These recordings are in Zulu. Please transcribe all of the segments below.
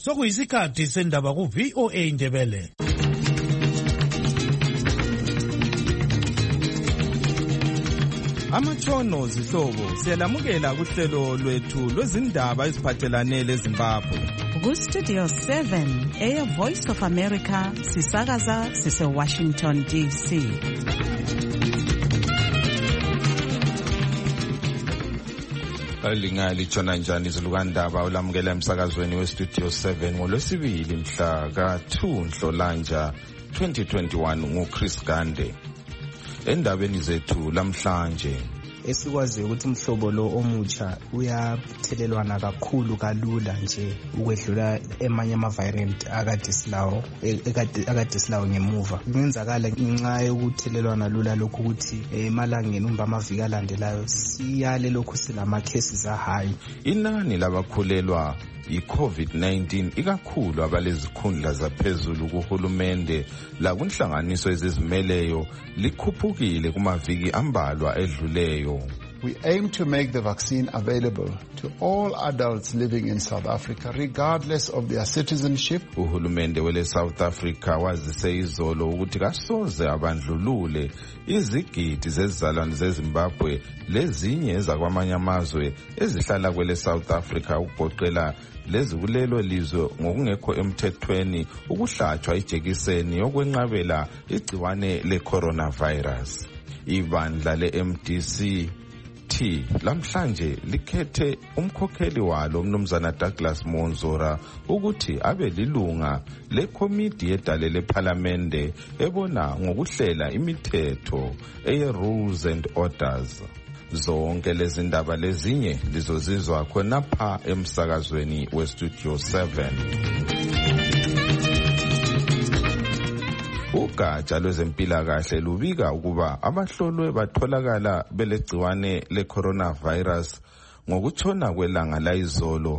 Sokuyisikhathi sendaba ku VOA Indebele. Amatshono zihlobo siyalamukela kuhlelo lwethu lwezindaba eziphathelane leZimbabwe. Ku-Studio 7 Air Voice of America sisakaza sise-Washington DC. Litshona njani izilukandaba olamukela emsakazweni we-Studio 7 ngolwesibili mhla ka-2 Nhlolanja 2021 nguChris Gande. Endabeni zethu lamhlanje esikwazi ukuthi umhlobo lo omutsha uyathelelwana kakhulu kalula nje ukwedlula emanye ama-variant akade silawo ngemuva. Kungenzakala ngenxa yokuthelelwana lula lokhu ukuthi emalangeni umba amaviki alandelayo siyale lokhu silama-cases ahayi. Inani labakhulelwa i-COVID-19 ikakhulu abalezikhundla zaphezulu kuhulumende lakunhlanganiso ezizimeleyo likhuphukile kumaviki ambalwa edluleyo. We aim to make the vaccine available to all adults living in South Africa regardless of their citizenship. Uhulumende wele South Africa wazise izolo ukuthi kasoze abandlulule izigidi zezizalwane zeZimbabwe lezinye ezakwamanye amazwe ezihlala kwele South Africa ukugoqela lezi kulelo lizwe ngokungekho emthethweni ukuhlatshwa ijekiseni yokwenqabela igciwane le-coronavirus. Ibandla le-MDC lamhlanje likhethe umkhokheli walo umnumzana Douglas Monzora ukuthi abe lilunga lekomiti yedale lephalamende ebona ngokuhlela imithetho eye-rules and orders. Zonke lezi ndaba lezinye lizozizwa khonapha emsakazweni we-Studio 7. Ugatsha lwezempilakahle lubika ukuba abahlolwe batholakala belegciwane le-coronavirus ngokutshona kwelanga layizolo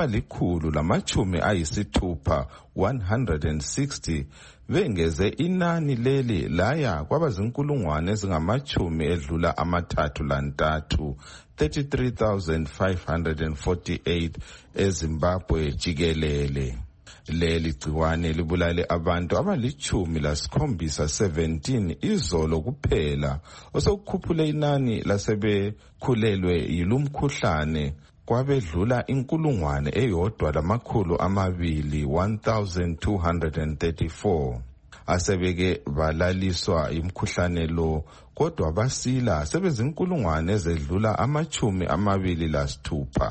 abali-160 bengeze inani leli laya kwabazinkulungwane ezingamachumi edlula amathathu lantathu 33,548 eZimbabwe jikelele. Leli gciwane libulale abantu abali-17 izolo kuphela osokukhuphule inani lasebekhulelwe yilumkhuhlane kwabedlula inkulungwane eyodwa lamakhulu amabili 1,234 asebeke balaliswa imkhuhlane lo kodwa basila sebezinkulungwane ezedlula amachumi amabili lasithupha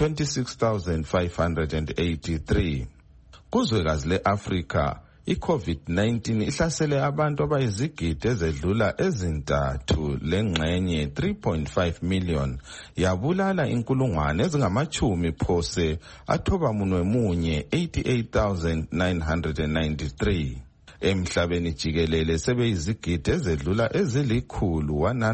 26,583. Kuzwekazi le-Afrika, i-COVID-19 ihlasele abantu abayizigidi ezedlula ezintathu lengxenye 3.5 million yabulala inkulungwane ezingamachumi phose athoba munwe 88,993. Emhlabeni jikelele sebeyizigidi ezedlula ezilikhulu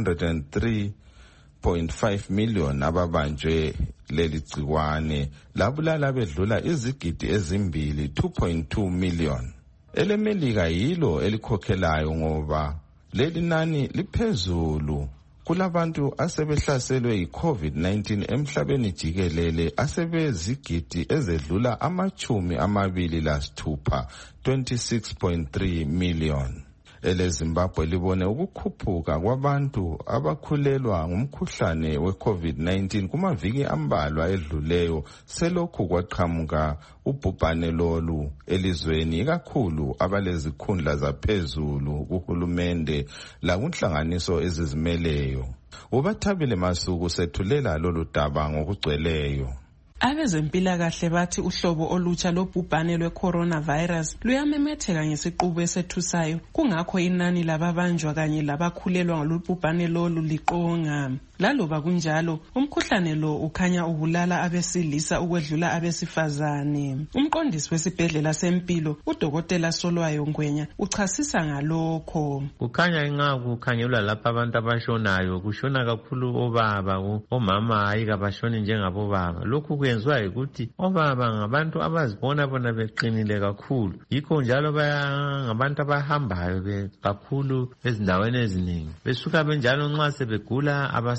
103.5 million ababanjwe leli gciwane labulala bedlula izigidi ezimbili 2.2 million. EleMelika yilo elikhokhelayo ngoba leli nani liphezulu kulabantu asebehlaselwe yi-COVID-19 emhlabeni jikelele asebezigidi ezedlula amachumi amabili lasithupha 26.3 million. EleZimbabwe libone ukukhuphuka kwabantu abakhulelwa ngumkhuhlane we-COVID-19 kumaviki ambalwa edluleyo selokhu kwaqhamuka ubhubhane lolu elizweni ikakhulu abalezikhundla zaphezulu kuhulumende lakunhlanganiso ezizimeleyo. Ubathabile Masuku sethulela lolu daba ngokugcweleyo. Abezempilakahle bathi uhlobo olutsha lobhubhane lwe-coronavirus luyamemetheka ngesiqubu esethusayo, kungakho inani lababanjwa kanye labakhulelwa ngalubhubhane lolu liqonga. Laloba kunjalo, umkhuhlane lo ukhanya ubulala abesilisa ukwedlula abesifazane. Umqondisi wesibhedlela sempilo, uDokotela Solwayo Ngwenya, uchasisa ngalokho. Kukhanya ingaku kukhangelwa lapha abantu abashonayo, kushona kakhulu obaba, omama hayi kabashoni njengabobaba. Lokhu kwenziwa ukuthi obaba ngabantu abazibona bona beqinile kakhulu. Yikho njalo ngabantu abahambayo kakhulu ezindaweni eziningi. Besuka benjalo nxa sebegula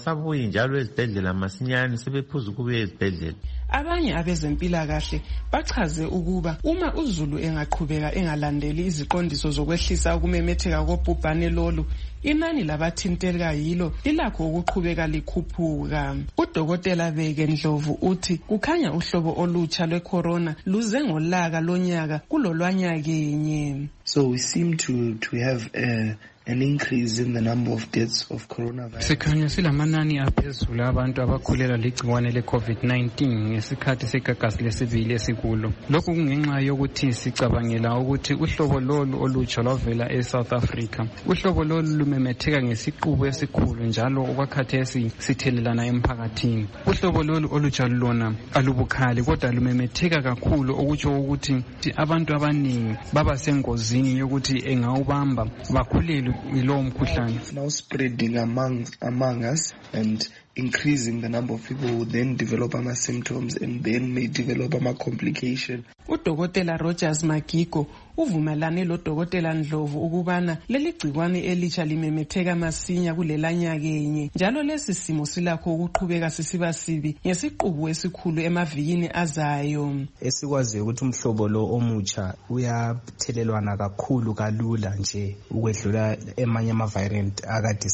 abasabuyi njalo ezibhedlela masinyane, sebephuza ukubuya ezibhedlela. Abanye abezempilakahle bachaze ukuba uma uZulu engaqhubeka engalandeli iziqondiso zokwehlisa ukumemetheka kobhubhane lolu, inani labathinteka yilo lilakho ukuqhubeka likhuphuka. Udokotela Bheki Ndlovu uthi kukhanya uhlobo olutsha lwecorona luze ngolaka lonyaka kulolwanyakenye. So we seem to have an increase in the number of deaths of coronavirus. Sikhanya silamanani aphezulu abantu abakhulela ligciwane le-COVID-19 ngesikhathi segagasi lesibili esikulo. Lokhu kungenxa yokuthi sicabangela ukuthi uhlobo lolu olutsha lwavela eSouth Africa. Uhlobo lolu lumemetheka ngesiqubu esikhulu njalo okwakhathesi sithelelana emphakathini. Uhlobo lolu olutsha lona alubukhali kodwa lumemetheka kakhulu, okutsho ukuthi abantu abaningi baba sengozini yokuthi engawubamba bakhulelwe yilowo mkhuhlane. Now spreading among us and increasing the number of people who then develop symptoms and then may develop complication. Udokotela Rogers Magigo uvumelane lodokotela Ndlovu ukubana leli gcikwane elitsha limemetheka masinya kulelanyakenye, njalo lesi simo silakho ukuqhubeka sisiba sibi ngesiqubu esikhulu emavikini azayo. Esikwazi ukuthi umhlobo lo omutsha uyathelelwana kakhulu kalula nje ukwedlula emanye ama-variant akade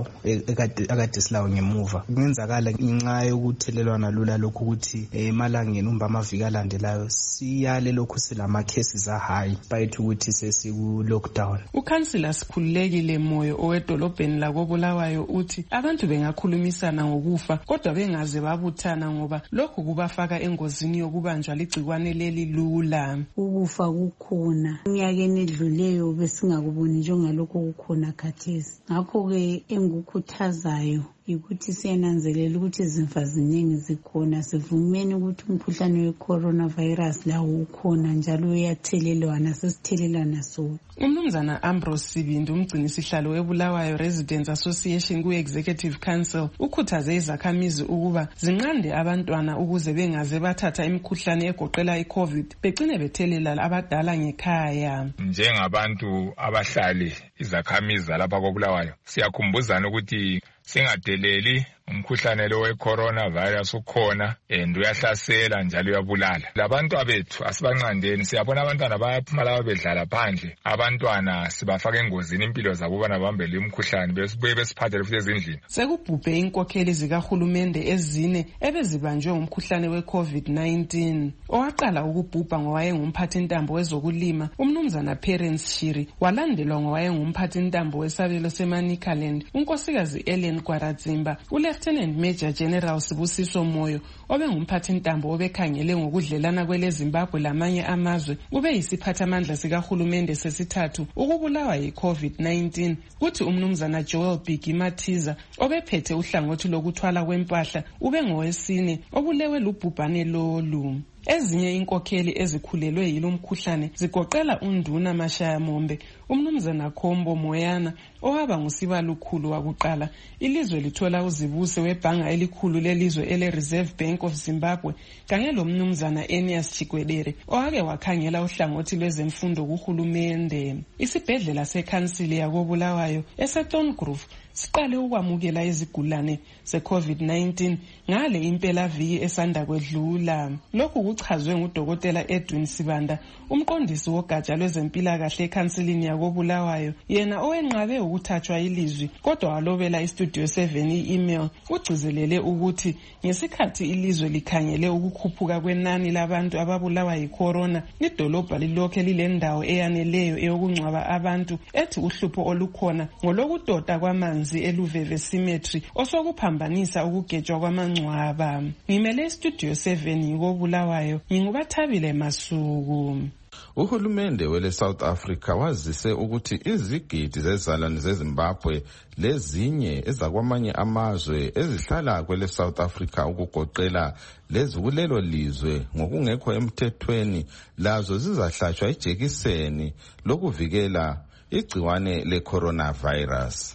silawo ngemuva. Kungenzakala ngenxa yokuthelelwana lula lokhu ukuthi emalangeni umba amaviki alandelayo siyale lokhu silama cases high bayithu ukuthi sesiku-lockdown. Ukhansila Sikhululekile Moyo owedolobheni lakoBulawayo uthi abantu bengakhulumisana ngokufa kodwa bengaze babuthana ngoba lokhu kubafaka engozini yokubanjwa ligcikwane leli lula. Ukufa kukhona unyakeni edluleyo besingakuboni njengalokho kukhona khathesi. Ngakho-ke engikukhuthazayo ukuthi siyananzelela ukuthi izimfa ziningi zikhona, sivumeni ukuthi umkhuhlane we-coronavirus lawo ukhona njalo uyathelelwana, sesithelelana so. Umnumzana Ambrose Sibindi, umgcinisihlalo weBulawayo Residents Association ku-Executive Council, ukhuthaze izakhamizi ukuba zinqande abantwana ukuze bengaze bathatha imikhuhlane egoqela i-COVID begcine bethelela abadala ngekhaya. Njengabantu abahlali izakhamizi lapha koBulawayo siyakhumbuzana ukuthi singadeleli umkhuhlane lo we-coronavirus ukhona and uyahlasela njalo uyabulala. Labantu abethu asibanqandeni, siyabona abantwana bayaphuma laba bedlala phandle, abantwana sibafaka engozini impilo zabo ubana bambele umkhuhlane besibuye besiphathele futhi ezindlini. Sekubhubhe inkokheli zikahulumende ezine ebezibanjwe ngumkhuhlane we-COVID-19. Owaqala ukubhubha ngowayengumphathintambo wezokulima umnumzana Parents Shiri, walandelwa ngowayengumphathintambo wesabelo seManicaland unkosikazi Ellen Kwaradzimba, Lieutenant Major General Sibusiso Moyo obengumphathintambo obekhangele ngokudlelana kweleZimbabwe lamanye amazwe ube yisiphathamandla sikahulumende sesithathu ukubulawa yi-COVID-19. Kuthi umnumzana Joel Bheki Mathiza obephethe uhlangothi lokuthwala kwempahla ube ngowesine obulewe lubhubhane lolu. Ezinye inkokheli ezikhulelwe yilo mkhuhlane zigoqela uNduna Mashaya Mombe, umnumzana Khombo Moyana owaba ngusibalukhulu wakuqala ilizwe lithola uzibuse webhanga elikhulu lelizwe ele-Reserve Bank of Zimbabwe, kanye lomnumzana Enias Chikwedere owake wakhangela uhlangothi lwezemfundo kuhulumende. Isibhedlela sekhansili yakoBulawayo eseThorn Grove siqale ukwamukela izigulane ze-COVID-19 ngale impelaviki esanda kwedlula. Lokhu kuchazwe ngudokotela Edwin Sibanda, umqondisi wogatsha lwezempilakahle ekhansilini yakoBulawayo, yena owenqabe ukuthathwa ilizwi kodwa walobela iStudio 7 i-email ugcizelele ukuthi ngesikhathi ilizwe likhangele ukukhuphuka kwenani labantu ababulawa yi-corona, idolobha lilokhe lilendawo eyaneleyo eyokungcwaba abantu, ethi uhlupho olukhona ngolokudoda kwamanzi eLuveve Cemetery osokuphambanisa ukugejwa kwamangcwaba. Ngimele iStudio 7 koBulawayo, nginguBathabile Masuku. Uhulumende wele South Africa wazise ukuthi izigidi zezalwane zeZimbabwe lezinye ezakwamanye amazwe ezihlala kwele South Africa ukugoqela lezikulelo lizwe ngokungekho emthethweni lazo zizahlatshwa ijekiseni lokuvikela igciwane le-coronavirus.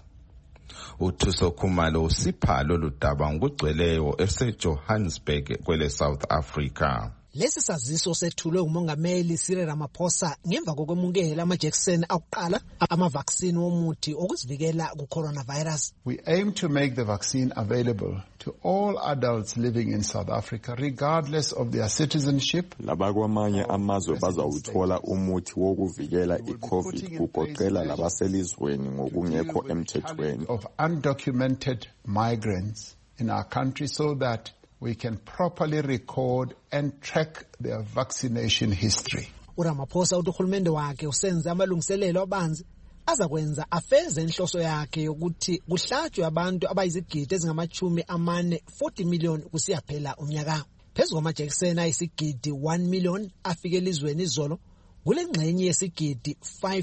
uThuso Khumalo usipha lolu daba ngokugcweleyo eseJohannesburg kwele South Africa. Lesi saziso sethulwe uMongameli Cyril Ramaphosa ngemva kokwemukela amajekiseni akuqala ama-vaccine womuthi okuzivikela ku-coronavirus. We aim to make the vaccine available to all adults living in South Africa regardless of their citizenship. Labakwamanye amazwe bazawuthola umuthi wokuvikela i-COVID kugoqela labaselizweni ngokungekho emthethweni. Of undocumented migrants in our country so that we can properly record and track their vaccination history. uRamaphosa uthi uhulumende wakhe usenze amalungiselelo abanzi azakwenza afeze inhloso yakhe yokuthi kuhlatshwe abantu abayizigidi ezingama-40 million kusiya phela umnyaka. Phezu kwamajekiseni ayisigidi 1 million afike elizweni izolo, kule ngxenye yesigidi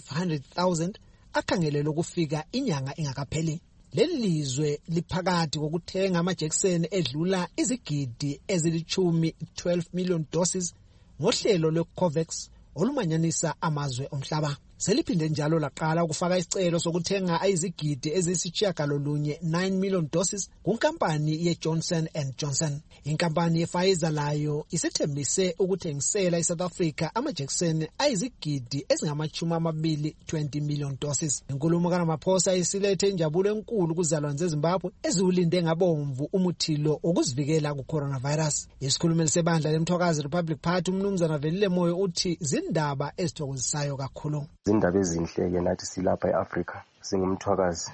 500,000 akhangelelwe ukufika inyanga ingakapheli. Leli lizwe liphakathi kokuthenga amajekiseni edlula izigidi ezili-10 12 million doses ngohlelo lwe-COVAX olumanyanisa amazwe omhlaba. Seliphinde njalo laqala ukufaka isicelo sokuthenga ayizigidi eziyisitshiyagalolunye 9 million doses kunkampani ye-Johnson & Johnson. Inkampani ye-Pfizer layo isithembise ukuthengisela iSouth Africa amajekiseni ayizigidi ezingama-20 20 million doses. Inkulumo kaRamaphosa isilethe injabulo enkulu kuzalwane zeZimbabwe eziwulinde ngabomvu umuthilo ukuzivikela ku-coronavirus. Isikhulumeli sebandla leMthwakazi Republic Party uMnumzana Velile Moyo uthi zindaba ezithokozisayo kakhulu. Izindaba ezinhle-ke nathi silapha e-Afrika singumthwakazi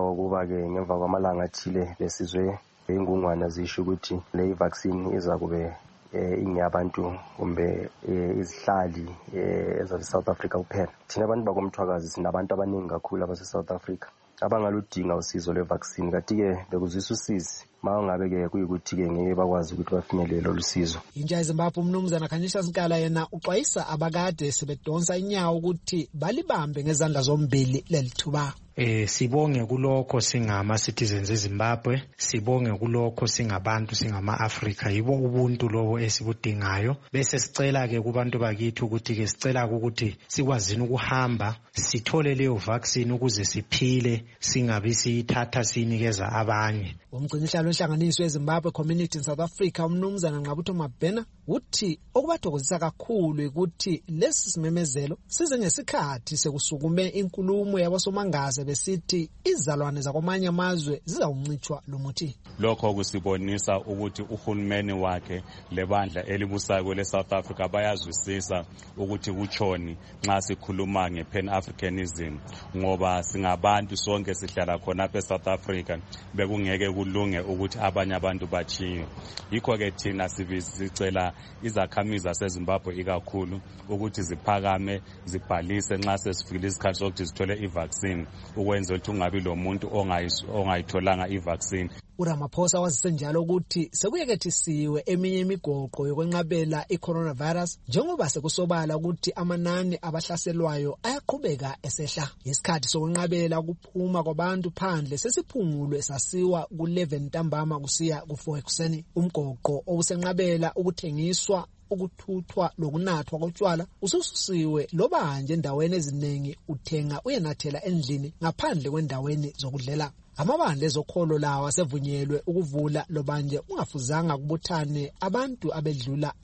ngemva kwamalanga athile besizwe ingungwana zisho ukuthi le vaccine iza kube inyabantu kumbe izihlali ezaseSouth Africa kuphela. Thina abantu bakomthwakazi sinabantu abaningi kakhulu abase-South Africa abangaludinga usizo lwe-vaccine, kanti-ke bekuzwisa usizi mangabe-ke kuyikuthi-ke ngeke bakwazi ukuthi bafinyelele lolu sizo. Intsha yeZimbabwe uMnumzana Khanyisa Sikala yena uxwayisa abakade sebedonsa inyawo ukuthi balibambe ngezandla zombili lelithuba. Sibonge kulokho singama citizens eZimbabwe, sibonge kulokho singabantu singama-Afrika, yibo ubuntu lobo esibudingayo. Bese sicela ke kubantu bakithi ukuthi ke sicela ukuthi sikwazini ukuhamba sithole leyo vaccine ukuze siphile, singabi siyithatha sinikeza abanye. Umgcinihlalo wenhlanganiso yeZimbabwe Community in South Africa uMnumzana Nqabutho Mabhena uthi okubathokozisa kakhulu ukuthi lesi simemezelo size ngesikhathi sekusukume inkulumo yabasomangaze besithi izalwane zakwamanye amazwe zizawuncitshwa lo muthi. Lokho kusibonisa ukuthi uhulumeni wakhe lebandla elibusayo kwele South Africa bayazwisisa ukuthi kuchoni nxa sikhuluma nge-Pan-Africanism, ngoba singabantu sonke sihlala khona apha eSouth Africa bekungeke kulunge ukuthi abanye abantu bachiwe. Yikho-ke thina sicela izakhamizi zaseZimbabwe ikakhulu ukuthi ziphakame zibhalise nxa sesifikile isikhathi sokuthi zithole i-vaccine ukwenza ukuthi ungabi lo muntu ongayitholanga i-vaccine. uRamaphosa wazise njalo ukuthi sekuyekethisiwe eminye imigoqo yokwenqabela i-coronavirus njengoba sekusobala ukuthi amanani abahlaselwayo ayaqhubeka esehla. Isikhathi sokwenqabela ukuphuma kwabantu phandle sesiphungulwe sasiwa ku-11 ntambama kusiya ku-4 ekuseni. Umgoqo obusenqabela ukuthengiswa ukuthuthwa lokunathwa kotshwala usususiwe loba nje endaweni eziningi uthenga uyenathela endlini ngaphandle kwendaweni zokudlela. Amabandla ezokholo lawo asevunyelwe ukuvula lobanje ungafuzanga kubuthane abantu abedlula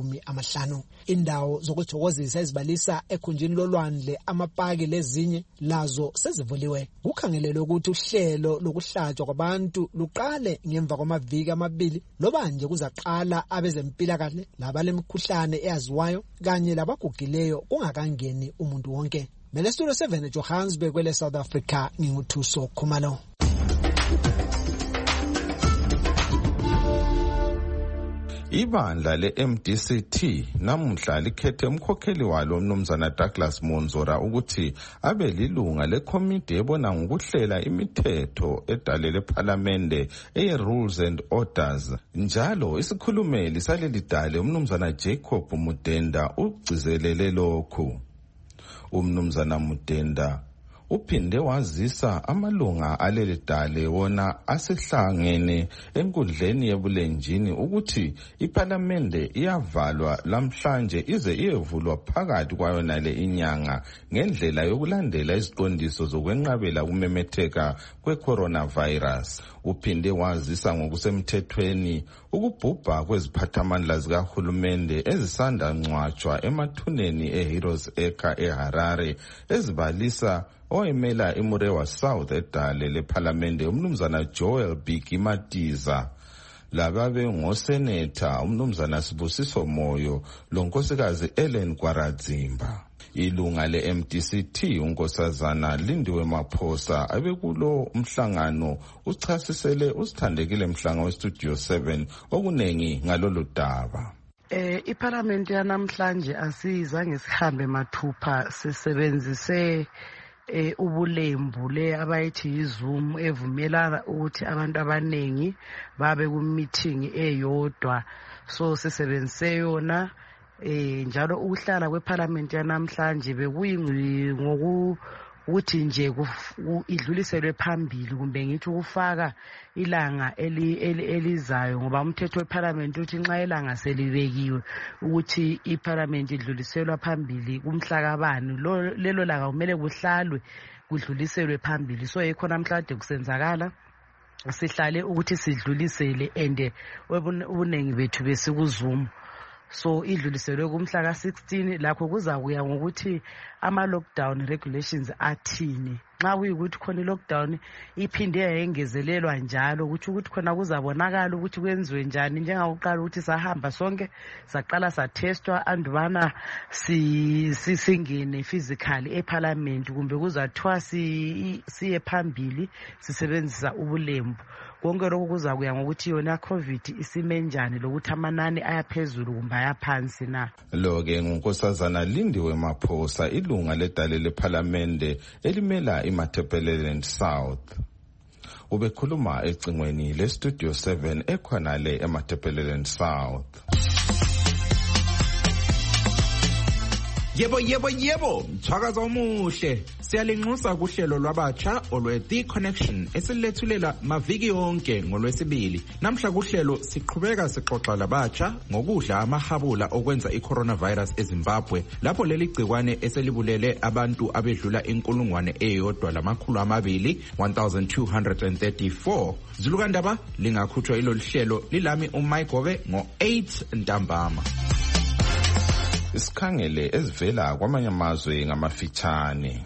50. Indawo zokuthokozisa ezibalisa ekhunjini lolwandle amapaki lezinye lazo sezivuliwe. Kukhangelelwe ukuthi uhlelo lokuhlatshwa kwabantu luqale ngemva kwamaviki amabili lobanje kuzaqala abezempilakahle labalemikhuhlane eyaziwayo kanye labagugileyo kungakangeni umuntu wonke. Mele Studio 7 eJohannesburg kwele South Africa nginguthuso Khumalo. Ibandla le-MDCT namuhla likhethe umkhokheli walo uMnumzana Douglas Monzora ukuthi abe lilunga lekomiti ebona ngokuhlela imithetho edale lePhalamende eye-Rules and Orders. Njalo isikhulumeli saleli dale uMnumzana Jacob Mudenda ugcizelele lokhu. uMnumzana Mudenda uphinde wazisa amalunga aleli dale wona asihlangene enkundleni yebulenjini ukuthi iPhalamende iyavalwa lamhlanje ize iyevulwa phakathi kwayo nale inyanga ngendlela yokulandela iziqondiso zokwenqabela kumemetheka kwe-coronavirus. Uphinde wazisa ngokusemthethweni Ukubhubha kweziphathamandla zikahulumende ezisanda ngcwatshwa emathuneni eHeroes Acre eHarare ezibalisa oyemela iMurewa South edale lephalamende umnumzana Joel Biki Matiza, lababe ngoseneta umnumzana Sibusiso Moyo lonkosikazi Ellen Kwaradzimba. Ilunga le-MDCT unkosazana Lindiwe Maphosa abekulo umhlangano uchasisele usithandekile Mhlanga weStudio 7 okunengi ngalolu daba. Iparlament yanamhlanje asizange sihambe mathupha, sisebenzise ubulembu le abayithi yiZoom evumela ukuthi abantu abanengi babe ku-meeting eyodwa, so sisebenzise yona. Njalo ukuhlala kweParliament yanamhlanje bekuyingokuthi nje idluliselwe phambili, kumbe ngithi ukufaka ilanga elizayo, ngoba umthetho weParliament uthi nxa ilanga selibekiwe ukuthi iParliament idluliselwa phambili kumhla kabani, lelo langa kumele kuhlalwe kudluliselwe phambili. So yikho namhlanje kusenzakala sihlale ukuthi sidlulisele, and ubunengi bethu besikuZoom. So idluliselwe kumhla ka-16 lakho kuzakuya ngokuthi ama-lockdown regulations athini. Nxa kuyikuthi khona i-lockdown iphinde yayengezelelwa njalo, ukuthi khona kuzabonakala ukuthi kwenziwe njani. Njengakuqala ukuthi sahamba sonke saqala sathestwa andubana singene physically eParliament, kumbe kuzathiwa siye phambili sisebenzisa ubulembu. Konke lokhu kuzakuya ngokuthi yona COVID isime njani, lokuthi amanani ayaphezulu kumbe ayaphansi na. Lo-ke ngunkosazana Lindiwe Maphosa, ilunga ledale lePhalamende elimela iMatabeleland South. Ubekhuluma ecingweni leStudio 7 ekhonale eMatabeleland South. Yebo, mthakazo omuhle. Siyalinxusa kuhlelo lwabatsha olwe-The Connection esilethulela maviki yonke ngolwesibili. Namhla kuhlelo siqhubeka sixoxa labatsha ngokudla amahabula okwenza i-coronavirus eZimbabwe, lapho leli gcikwane eselibulele abantu abedlula 1,234. Zulukandaba lingakhutshwa ilolu hlelo lilami uMayigobe ngo-8 ntambama. Isikhangele ezivela kwamanye amazwe ngamafitshane.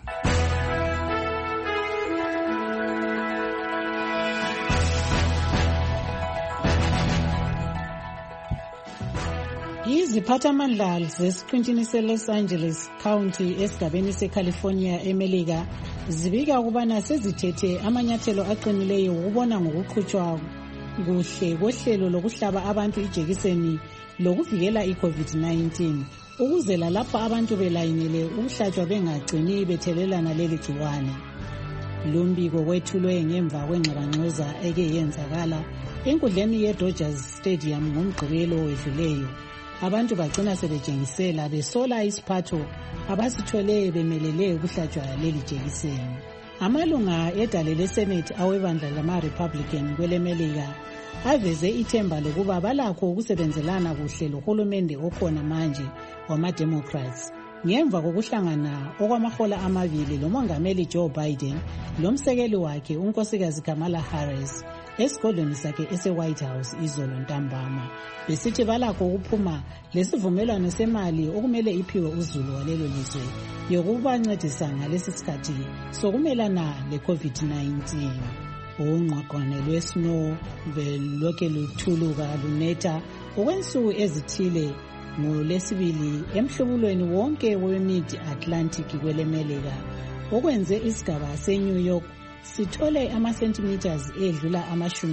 Iziphathamandla zesiqintini seLos Angeles County esigabeni seCalifornia eMelika zibika ukubana sezithethe amanyathelo aqinileyo ukubona ngokuqhutshwa kuhle kohlelo lokuhlaba abantu ijekiseni lokuvikela iCovid-19, ukuze lalapho abantu belayinele ukuhlatshwa bengagcini bethelelana leli gciwane. Lumbiko wethulwe ngemva kwengxabangxoza eke yenzakala enkundleni yeDodgers Stadium ngomgqibelo wedluleyo. Abantu bagcina sebejengisela besola isiphatho abasithole bemelele ukuhlatshwa leli jekiseni. Amalunga edale leSenate awebandla lama-Republican kwelemelika aveze ithemba lokuba balakho ukusebenzelana kuhle lohulumende okhona manje wama-Democrats ngemva kokuhlangana okwamahola amabili lomongameli Joe Biden lomsekeli wakhe unkosikazi Kamala Harris esigodlweni sakhe ese-White House izolo ntambama, besithi balakho ukuphuma lesivumelwano semali okumele iphiwe uzulu walelo lizwe yokubancedisa ngalesi sikhathi sokumelana le-COVID-19. Ungqwaqwane lwe-snow belokhe luthuluka lunetha okwensuku ezithile ngoLwesibili emhlubulweni wonke we-Mid-Atlantic kwelemelika, okwenze isigaba seNew York sithole ama-centimeters edlula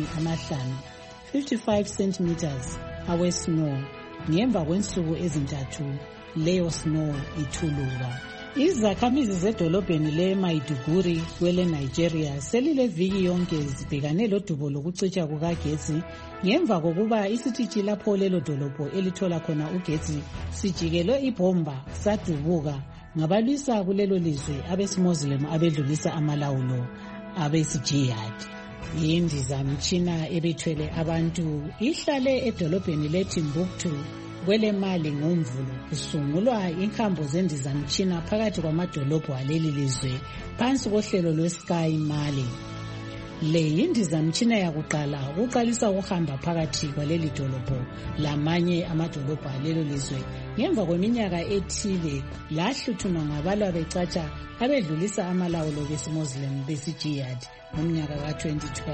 55 centimeters awe-snow ngemva kwensuku ezintathu leyo snow ithuluka. Izakhamizi zedolobheni le-Maiduguri kwele-Nigeria selileviki yonke zibhekane lodubo lokucitsha kukagesi ngemva kokuba isititshi lapho lelo dolobho elithola khona ugetsi sijikelwe ibhomba sadubuka ngabalwisa kulelo lizwe abesimuslim abedlulisa amalawulo abesijihad. Indizamtshina ebethwele abantu ihlale edolobheni le-Timbuktu kwelemali ngomvulo kusungulwa inkambo zendizamtshina phakathi kwamadolobho aleli lizwe phansi kohlelo lwe-Sky Mali. Le yindizamtshina yakuqala ukuqalisa ukuhamba phakathi kwaleli dolobho lamanye amadolobho alelo lizwe ngemva kweminyaka ethile lahluthunwa ngabalwa becatsha abedlulisa amalawulo besimuslim besijihad ngomnyaka ka-2012.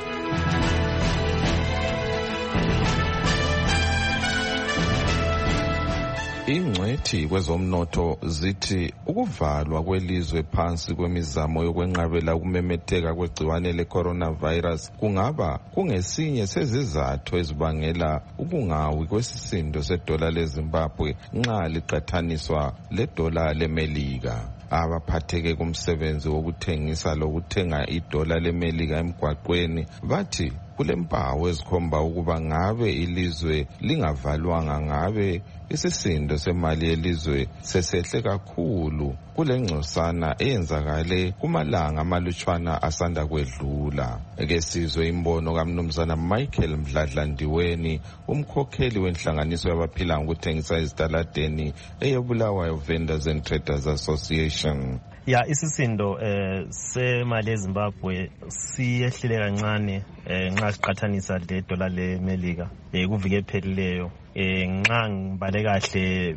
Ingcwethi kwezomnotho zithi ukuvalwa kwelizwe phansi kwemizamo yokwenqabela ukumemetheka kwegciwane le-coronavirus kungaba kungesinye sezizathu ezibangela ukungawi kwesisindo sedola leZimbabwe nxa liqathaniswa ledola leMelika. Abaphatheke kumsebenzi wokuthengisa lokuthenga idola leMelika emgwaqweni bathi kulempawu ezikhomba ukuba ngabe ilizwe lingavalwanga ngabe isisindo semali yelizwe sesehle kakhulu kule ngcosana eyenzakale kumalanga amalutshwana asanda kwedlula. Eke sizwe imbono kaMnumzana Michael Mdladlandiweni, umkhokheli wenhlanganiso yabaphila ngokuthengisa ezitaladeni eyeBulawayo Vendors and Traders Association. Ya isisindo semali yeZimbabwe siyehlile kancane nxa siqathanisa ledola leMelika kuvike ephelileyo. Nxa ngibale kahle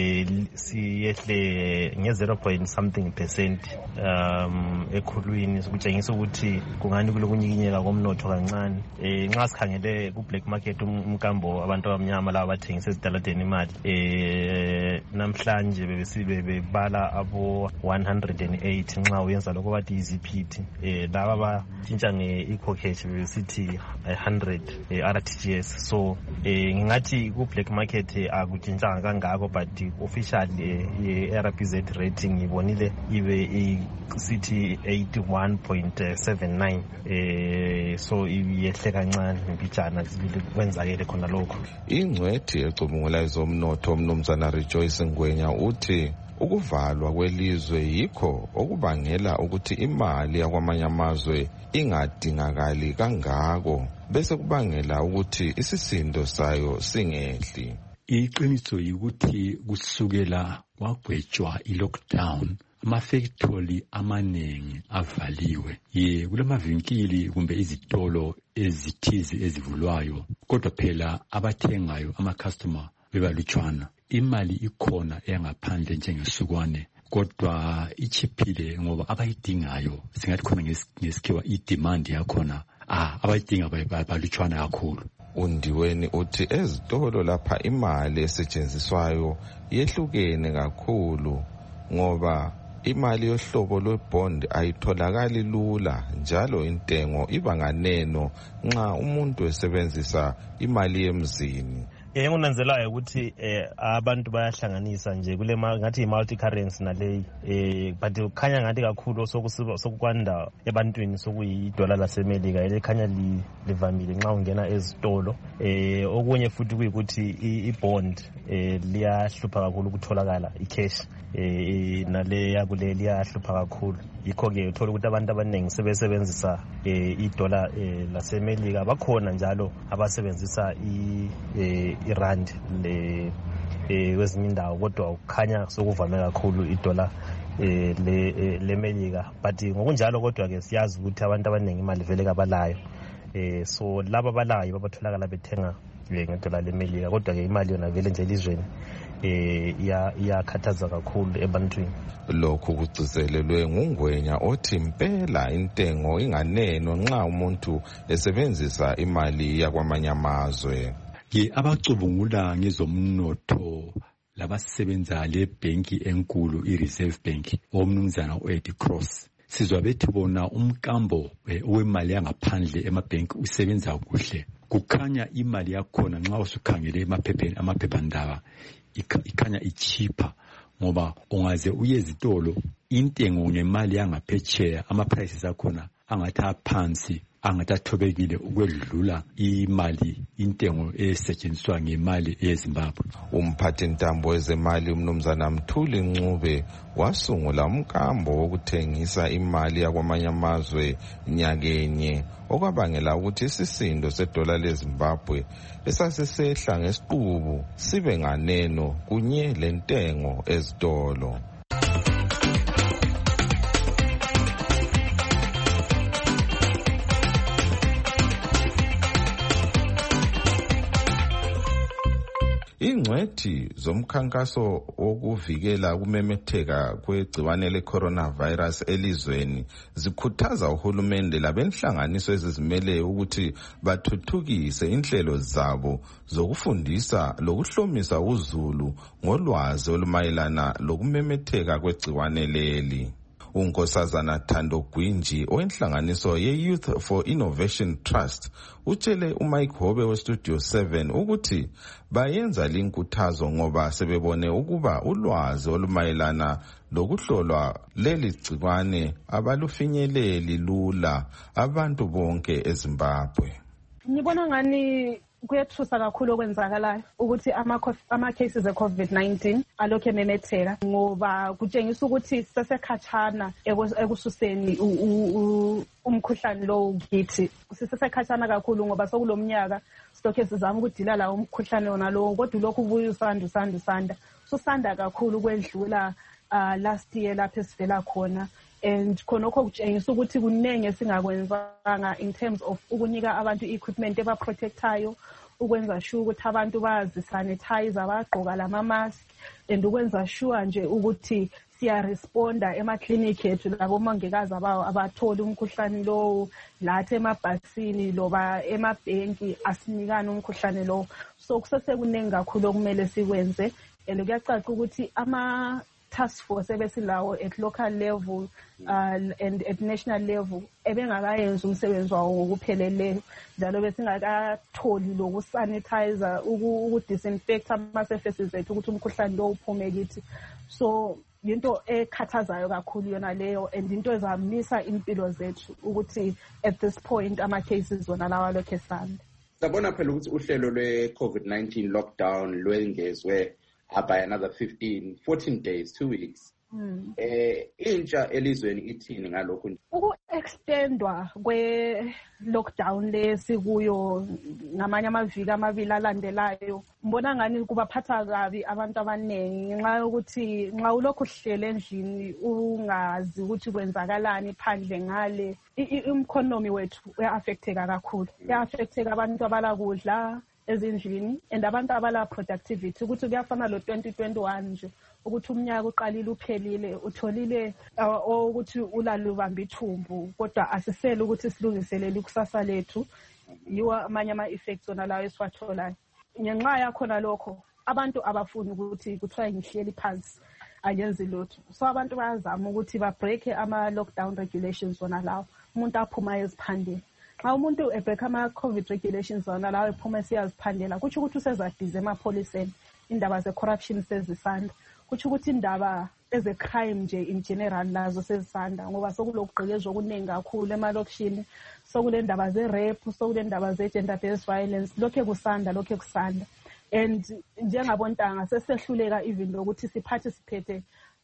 siyehle nge-0.something% ekhulwini kutshengisa ukuthi kungani kulokunyikinyeka komnotho kancane. Nxa sikhangele ku-black market umkambo abantu abamnyama laba bathengisa ezitaladeni imali namhlanje bebala abo 108 nxa uyenza lokho bathi iziphithi laba batshintsha nge-eco cash besithi 100 RTGS. So ngingathi ku-black market akutshintshanga kangako, but officially ye-RBZ rating ibonile ibe isithi 81.79 so iyehle kancane mbijana kwenzakele khona lokho. Ingcwethi ecubungula ezomnotho uMnumzana Rejoice Ngwenya uthi ukuvalwa kwelizwe yikho okubangela ukuthi imali yakwamanye amazwe ingadingakali kangako bese kubangela ukuthi isisindo sayo singehli. Iqiniso yikuthi kusukela kwagwetshwa i-lockdown amafactory amanengi avaliwe. Kulamavinkili kumbe izitolo ezithize ezivulwayo, kodwa phela abathengayo ama-customer bebalutshwana. Imali ikhona engaphandle njengesukwane, kodwa ichiphile ngoba abayidingayo singathi khona ngesikhiwa i-demand yakhona abayidinga balutshwana kakhulu. Undiweni uthi ezitolo lapha imali esetshenziswayo yehlukene kakhulu ngoba imali yohlobo lwebond ayitholakali lula njalo intengo iba nganeno nxa umuntu esebenzisa imali yemzini. Engunanzelayo ukuthi abantu bayahlanganisa nje kule ngathi i-multi currency naleyi but kukhanya ngathi kakhulu sokukwanda ebantwini sokuyidola laseMelika elikhanya livamile nxa ungena ezitolo. Okunye futhi kuyikuthi i-bond liyahlupha kakhulu ukutholakala i-cash nale yakule liyahlupha kakhulu. Yikho-ke uthola ukuthi abantu abaningi sebesebenzisa idola laseMelika. Bakhona njalo abasebenzisa irand kwezinye indawo, kodwa kukhanya sokuvame kakhulu idola leMelika. But ngokunjalo kodwa-ke siyazi ukuthi abantu abaningi imali vele kabalayo, so laba abalayo babatholakala bethenga ngedola leMelika, kodwa-ke imali yona vele nje elizweni iyakhathaza kakhulu ebantwini. Lokhu kugcizelelwe nguNgwenya othi impela intengo inganeno nxa umuntu esebenzisa imali yakwamanye amazwe. Abacubungula ngezomnotho labasebenza lebhenki enkulu i-Reserve Bank omnumzana u-Eddie Cross sizwa bethi bona umkambo wemali yangaphandle emabhenki usebenza kuhle. Kukhanya imali yakhona nxa usukhangele amaphephandaba ikhanya ichipha ngoba ungaze uye ezitolo intengo ngemali yangaphetsheya ama-prices akhona angathi aphansi angathi athobekile ukwedlula imali intengo esetshenziswa ngemali yeZimbabwe. Umphathi ntambo wezemali uMnumzana Mthuli Ncube wasungula umkambo wokuthengisa imali yakwamanye amazwe nyakenye okwabangela ukuthi isisindo sedola leZimbabwe esasesehla ngesiqubu sibe nganeno kunye lentengo ezitolo. Ingcwethi zomkhankaso wokuvikela kumemetheka kwegciwane le-coronavirus elizweni zikhuthaza uhulumende labenhlanganiso ezizimele ukuthi bathuthukise inhlelo zabo zokufundisa lokuhlomisa uzulu ngolwazi olumayelana lokumemetheka kwegciwane leli. uNkosazana Thando Gwinji owenhlanganiso ye-Youth for Innovation Trust utshele uMike Hobe weStudio 7 ukuthi bayenza linkuthazo ngoba sebebone ukuba ulwazi olumayelana lokuhlolwa leli gciwane abalufinyeleli lula abantu bonke eZimbabwe. Ngibona ngani kuyethusa kakhulu okwenzakalayo ukuthi ama cases e-COVID-19 alokhu ememetheka ngoba kutshengisa ukuthi sesekhatshana ekususeni umkhuhlane lo kithi sisesekhatshana kakhulu ngoba sokulomnyaka silokhu sizama ukudila lawo umkhuhlane wona lo kodwa lokhu ubuye usanda susanda kakhulu kwedlula last year lapho esivela khona. And khonokho kutshengisa ukuthi kunenge singakwenzanga in terms of ukunika abantu equipment ebaprotectayo, ukwenza sure ukuthi abantu bazisanitize, bagqoka lama-mask, and ukwenza sure nje ukuthi siyaresponda ema-clinic ethu labomongikazi abathola umkhuhlane lowo lathi emabhasini loba emabhenki asinikane umkhuhlane lowo. So kusesekuningi kakhulu okumele sikwenze, and kuyacaca ukuthi task force ebesilawo at local level and at national level ebengakayenza umsebenzi wawo ngokupheleleyo njalo besingakatholi lokusanitizer ukudisinfect ama-surfaces ethu ukuthi umkhuhlane lo uphume kithi. So into ekhathazayo kakhulu yona leyo and into ezamisa impilo zethu ukuthi at this point ama-cases wona lawa lokhu esanda. Sabona phela ukuthi uhlelo lwe-COVID-19 lockdown lwengezwe by another 14 days, 2 weeks. Intsha elizweni ithini ngalokho? Uku-extendwa kwe-lockdown lesikuyo ngamanye amaviki amabili alandelayo, mbona ngani kubaphatha kabi abantu abaningi ngenxa yokuthi nxa ulokhu uhlele endlini ungazi ukuthi kwenzakalani phandle ngale, i-economy wethu uya-affecteka kakhulu. Uya-affecteka abantu abalakudla ezindlini and abantu abala productivity ukuthi kuyafana lo 2021 nje ukuthi umnyaka uqalile uphelile utholile ukuthi ulalubamba ithumbu kodwa asisele ukuthi silungiselele ikusasa lethu. Yiwo amanye ama-effects ona lawo esiwatholayo. Ngenxa yakhona lokho abantu abafuni ukuthi kuthiwa ngihleli phansi angenzi lutho, so abantu bayazama ukuthi ba-break ama-lockdown regulations ona lawo, umuntu aphuma eziphandeni. Xa umuntu ebheka ama-COVID regulations wona lawo ephuma siyaziphandela kutsho ukuthi usezadize emapholiseni, indaba ze-corruption sezisanda, kutsho ukuthi indaba eze-crime nje in general lazo sezisanda ngoba sokulokugqekezwa okuningi kakhulu emalokishini, sokule ndaba ze-rape, sokule ndaba ze-gender-based violence, lokhu kusanda. And njengabontanga sesehluleka even lokuthi siparticipate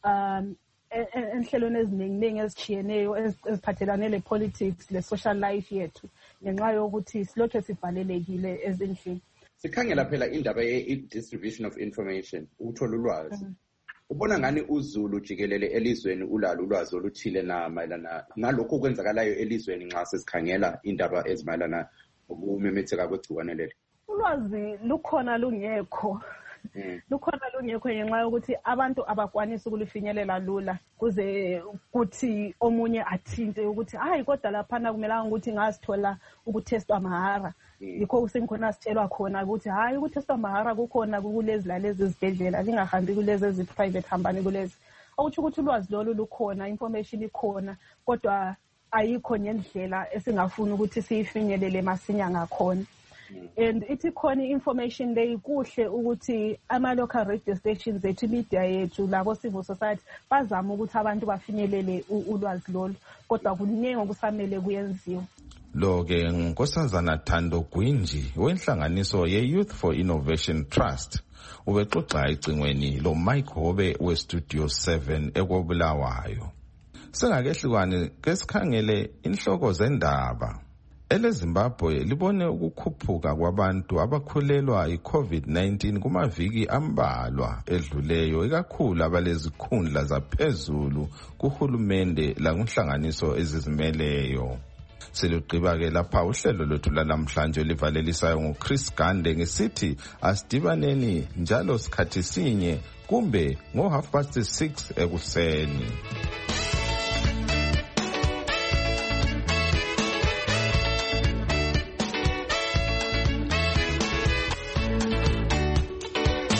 enhlelweni eziningi ezitshiyeneyo eziphathelane le-politics, le-social life yethu ngenxa yokuthi silokhu sivalelekile ezindlini. Sikhangela phela indaba ye-distribution of information, ukuthola ulwazi. Ubona ngani uZulu jikelele elizweni ulalo ulwazi oluthile mayelana nalokho okwenzakalayo elizweni nxa sesikhangela indaba ezimayelana ukumemetheka kwegciwane leli? Ulwazi lukhona lungekho. Lukhona lungekho ngenxa yokuthi abantu abakwanisa ukulifinyelela lula kuze kuthi omunye athinte ukuthi hayi kodwa laphana kumelanga ukuthi ngazithola ukutestwa mahara. Yikho kusengikhona sitshelwa khona ukuthi hayi ukutestwa mahara kukhona kulezi lalezi izibhedlela, lingahambi kulezi ezi-private hambani kulezi. Okutsho ukuthi ulwazi lolu lukhona, information ikhona, kodwa ayikho ngendlela esingafuna ukuthi siyifinyelele masinya ngakhona. And ithi khona information leyi kuhle ukuthi ama-local radio stations ethu, media yethu, labo civil society bazama ukuthi abantu bafinyelele ulwazi lolu, kodwa kuningi okusamele kuyenziwa. Lo-ke nguNkosazana Thando Gwinji wenhlanganiso ye-Youth for Innovation Trust ubexoxa ecingweni lo Mike Hobe weStudio 7 eKobulawayo. Sengakehlukane kesikhangele inhloko zendaba. EleZimbabwe libone ukukhuphuka kwabantu abakhulelwa i-COVID-19 kumaviki ambalwa edluleyo, ikakhulu abalezikhundla zaphezulu kuhulumende lakunhlanganiso ezizimeleyo. Silugqiba-ke lapha uhlelo lwethu lalamhlanje livalelisayo nguChris Gande ngesithi asidibaneni njalo sikhathi sinye kumbe ngo 6:30 ekuseni.